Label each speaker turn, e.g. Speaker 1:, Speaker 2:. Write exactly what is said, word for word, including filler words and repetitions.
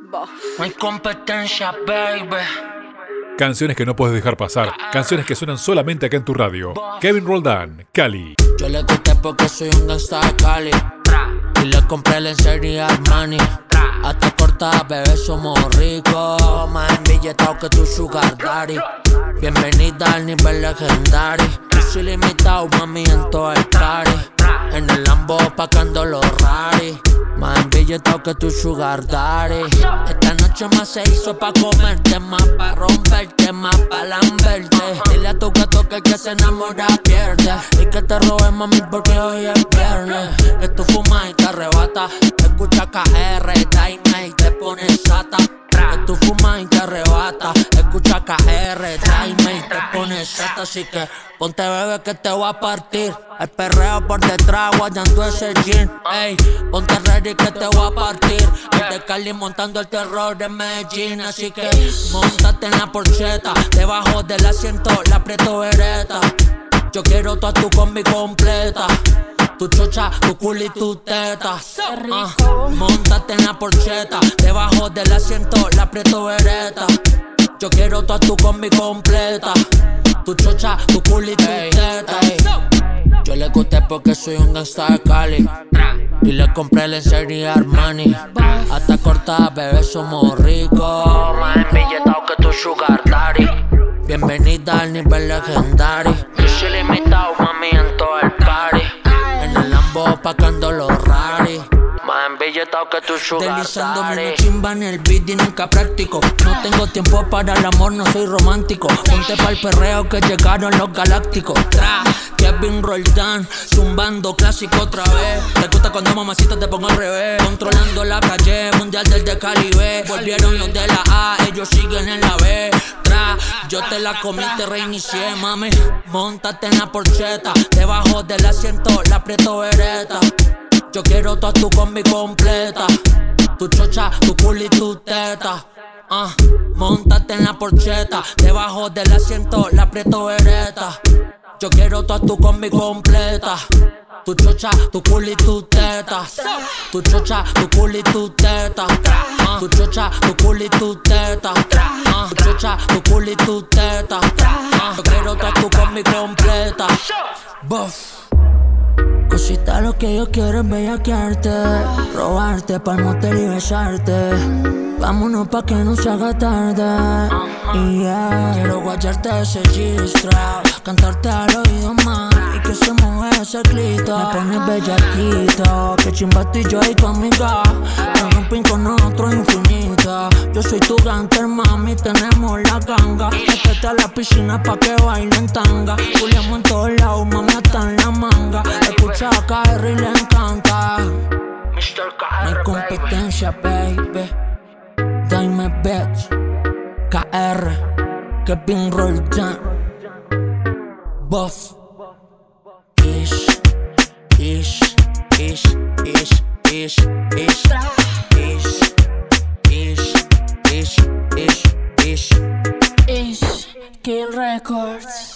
Speaker 1: No hay competencia, baby.
Speaker 2: Canciones que no puedes dejar pasar. Canciones que suenan solamente acá en tu radio. Kevin Roldán, Cali.
Speaker 3: Yo le gusté porque soy un gangsta de Cali. Y le compré lencería Armani. Hasta cortada, bebé, somos ricos. Más embilletados que tu sugar daddy. Bienvenida al nivel legendario. Yo soy limitado, mami, en todo el party. En el Lambo pacando los rari. Más embilletado que tu sugar daddy. Esta noche más se hizo pa' comerte, más pa' romperte, más pa' lamberte. Dile a tu gato que el que se enamora pierde. Y que te robe, mami, porque hoy es viernes. Que tú fumas y te arrebata. Escucha K R, dime y te pones sata. Que tú fumas y te arrebata. Escucha K R, dime y te pones sata. Así que ponte, bebé, que te voy a partir. El perreo por detrás, guayando ese jean. Ey, ponte ready que te voy a partir. El de Cali montando el terror de Medellín. Así que montate en la porcheta. Debajo del asiento la aprieto vereta. Yo quiero toda tu combi completa. Tu chocha, tu culo y tu teta. uh, Móntate en la porcheta. Debajo del asiento la aprieto vereta. Yo quiero toda tu combi completa. Tu chocha, tu culo y tu teta. Ey. Yo le gusté porque soy un gangsta de Cali. Y le compré lencería Armani. Hasta cortada, bebé, somos ricos. Más embilletados que tu sugar daddy. Bienvenida al nivel legendario. Yo soy limitado, mami, en todo el party. En el Lambo pacando los rari. Más embilletado que tu sugar
Speaker 4: Deslizándome
Speaker 3: daddy.
Speaker 4: una chimba en el beat y nunca practico. No tengo tiempo para el amor, no soy romántico. Ponte pa'l perreo que llegaron los galácticos. Tra, Kevin Roldán, zumbando clásico otra vez. Te gusta cuando mamacita te pongo al revés. Controlando la calle, mundial desde Caribe. Volvieron los de la A, ellos siguen en la B. Tra, yo te la comí, te reinicié, mami. Móntate en la porcheta. Debajo del asiento la aprieto vereta. Yo quiero toda tu combi completa. Tu chocha, tu culo y tu teta. uh, Móntate en la porcheta. Debajo del asiento la aprieto vereta. Yo quiero toda tu combi completa. Tu chocha, tu culo y tu teta. Tu chocha, tu culo y tu teta. uh, Tu chocha, tu culo y tu teta. uh, Tu chocha, tu culo y tu teta. uh, Yo quiero toda tu combi completa. Buff. Cosita, lo que yo quiero es bellaquearte, robarte pa'l motel y besarte. Vámonos pa' que no se haga tarde. Y yeah, quiero guayarte ese G-Strap, cantarte al oído más y que se mueva ese clito. Me pones bellaquito, que chimba tú y yo y tu amiga. Me rompin con nosotros infinita. Yo soy tu gangster, mami, tenemos la ganga. Métete a la piscina pa' que bailen tanga. Juliamos en todos lados, mami, hasta en la manga. Escucha a K R y le encanta.
Speaker 3: mister K R,
Speaker 4: No hay competencia, baby. Dime bitch. K R, Kevin Roldán. Buff. Ish, ish, ish, ish, ish, ish, ish, ish, ish, ish, ish, ish.
Speaker 1: Kill Records.